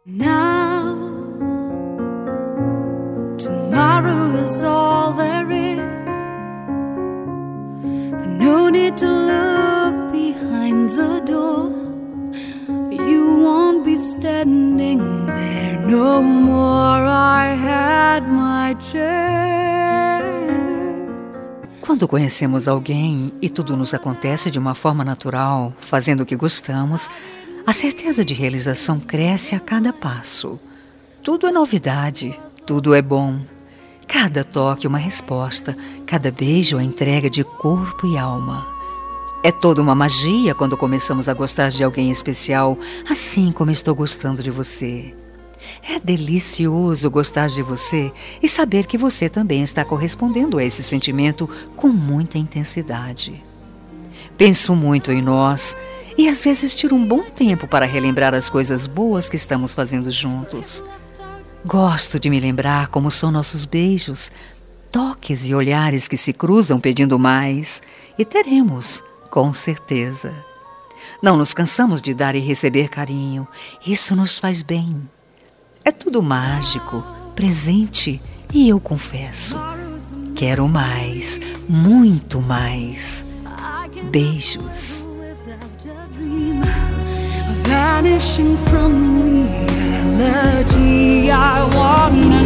Now, tomorrow is all there is. No need to look behind the door. You won't be standing there no more. I had my chance. Quando conhecemos alguém e tudo nos acontece de uma forma natural, fazendo o que gostamos, a certeza de realização cresce a cada passo. Tudo é novidade, tudo é bom. Cada toque uma resposta, cada beijo a entrega de corpo e alma. É toda uma magia quando começamos a gostar de alguém especial, assim como estou gostando de você. É delicioso gostar de você e saber que você também está correspondendo a esse sentimento com muita intensidade. Penso muito em nós e às vezes tiro um bom tempo para relembrar as coisas boas que estamos fazendo juntos. Gosto de me lembrar como são nossos beijos, toques e olhares que se cruzam pedindo mais, e teremos, com certeza. Não nos cansamos de dar e receber carinho, isso nos faz bem. É tudo mágico, presente, e eu confesso, quero mais, muito mais. Beijos. Vanishing from reality, I wanna